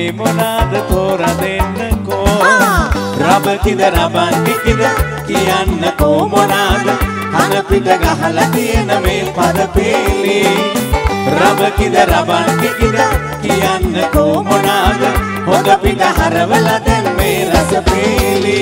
මේ මොනාද තෝරා දෙන්නකෝ රබ කිද රබන් කිද කියන්නකෝ මොනාද කන පිට ගහලා තියෙන මේ පද පෙළි රබ කිද රබන් කිද කියන්නකෝ මොනාද හොඳ පිට හරවලා දැන් මේ රස පෙළි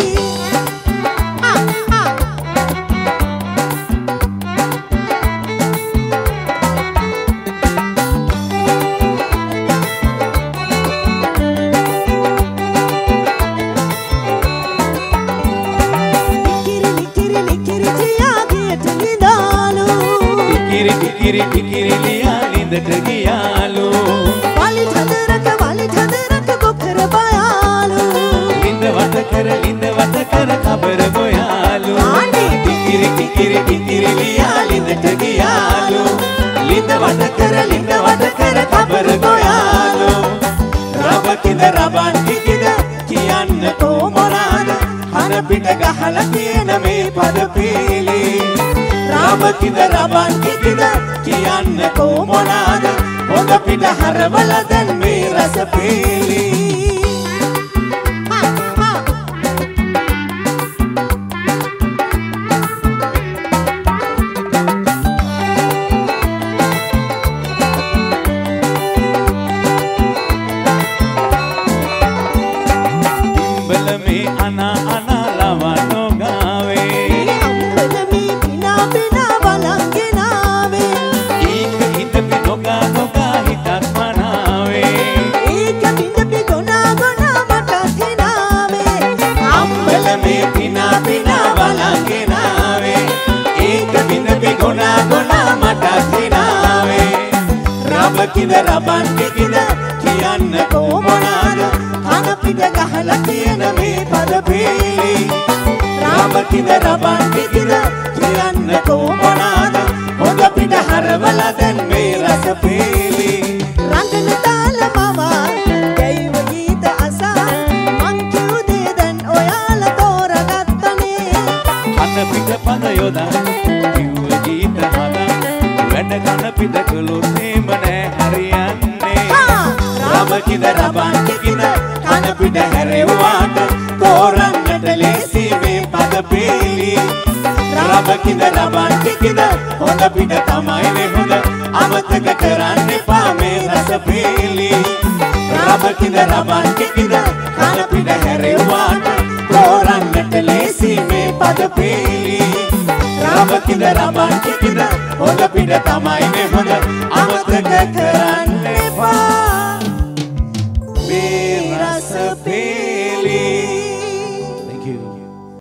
Kikiri liya lindat giyalu wali chadrak gokhar bayalu linda watakar khabar boyalu kikiri liya lindat giyalu linda watakar khabar boyalu rab kida raban kida kiyanko monada hana pita gahala tiyena me pada peli rab kida raban kida කියන්නකෝ මොනාද හොඳ පිට හරවලා දැන් මේ රස පෙළි බල මේ අනා ලවනෝ ගාවේ අම්බල මේ පිනා බලංගෙනාවේ කිද රබන් කිද කියන්නකෝ මොනාද කන පිට ගහලා තියෙන මේ පද පෙළි රබ කිද රබන් කිද කියන්නකෝ මොනාද හොඳ පිට හරවලා දැන් මේ රස පෙළි රංගන තාල මවා ජෛව ගීත අසා මං කියු දේ දැන් ඔයාලා තෝරගත්තනේ කන පිට පද යොදා කිව්ව ගීත හදා වැඩ කන පිට කළොත් එහෙම නෑ හරියන්නේ රබ කිද රබන් කිද කන පිට හැරෙව්වාට තෝරන්නට ලේසි මේ පද පෙළි රබ කිද රබන් කිද හොඳ පිට තමයි හොඳ අමතක කරන්න එපා මේ රස පෙළි රබ කිද රබන් කිද කන පිට හැරෙව්වාට තෝරන්නට ලේසි මේ පද පෙළි රබ කිද රබන් කිද හොඳ පිට තමයි හොඳ